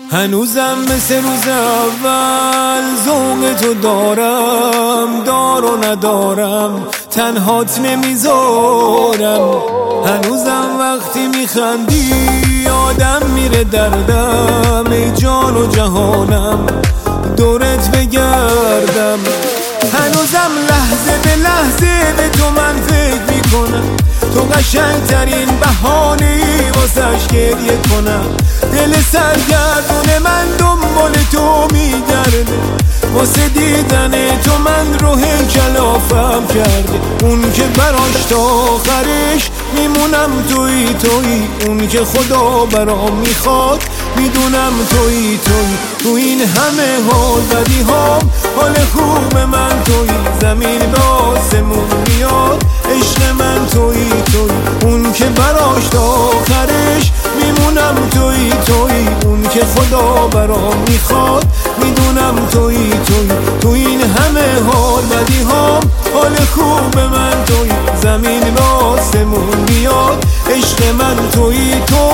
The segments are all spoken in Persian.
هنوزم مثل روز اول ذوق تو دارم، دار و ندارم تنهات نمیذارم. هنوزم وقتی میخندی آدم میره دردم، ای جان و جهانم دورت بگردم. هنوزم لحظه به لحظه به تو من فکر میکنم، تو قشنگترین بهانه‌ای واسش گریه کنم. دل سرگردون من دنبال تو میگرده، واسه دیدن تو من رو کلافم کرده. اون که براش تا آخرش میمونم تویی، اون که خدا برام میخواد میدونم تویی. تو این همه حال بدی ها حال خوب من تویی، زمین به آسمون میاد عشق من تویی. اون که براش تا آخرش میمونم تویی، اون که خدا برام میخواد میدونم تویی. تو این همه حال بدی ها حال خوب من تویی، زمین به آسمون میاد عشق من تویی.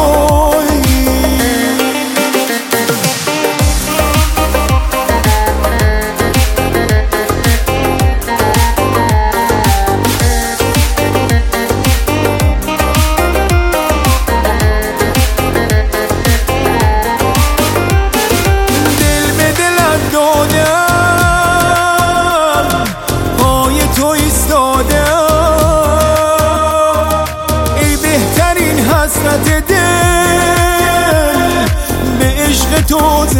حسرت دل به عشق تو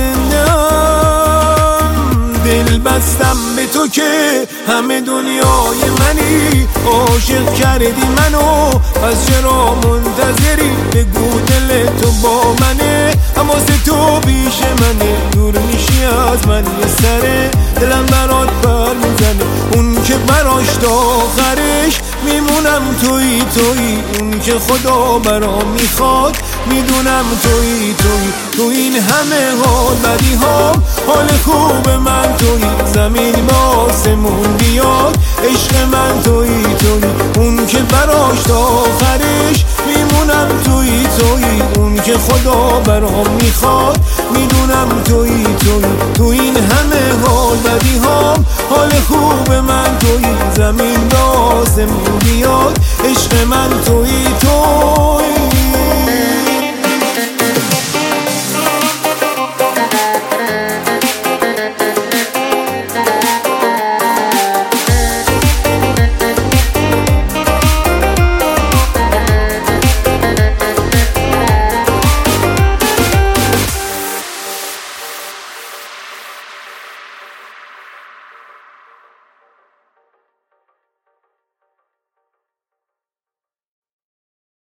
زندم، دل بستم به تو که همه دنیای منی. عاشق کردی منو پس چرا منتظری؟ بگو دل تو با منه حواس تو پیش منه، دور میشی از من یه سره دلم برات پر میزنه. اون که براش تا آخرش میمونم تویی، اون که خدا برام میخواد میدونم تویی. تو این همه حال بدی ها حال خوب من تویی، زمین به آسمون بیاد عشق من تویی. اون که براش تا آخرش میمونم تویی، اون که خدا برام میخواد میدونم تویی. تو این همه حال بدی ها حال خوب من تویی، زمین به آسمون بیاد عشق من تویی.